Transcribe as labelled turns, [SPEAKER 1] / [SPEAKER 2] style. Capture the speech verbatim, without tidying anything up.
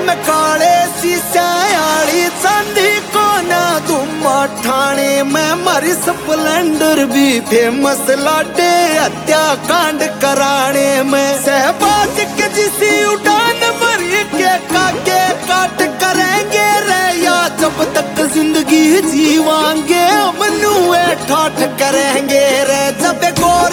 [SPEAKER 1] में काले शीशायाली चांदी को ना तुम ठाणे में मरी स्प्लेंडर भी फेमस लाडे हत्याकांड कराने में सहबाज के जिसी उड़ान मरी के काके काट करेंगे रे या जब तक जिंदगी जीवांगे मनुए ठाठ करेंगे रे जब गोर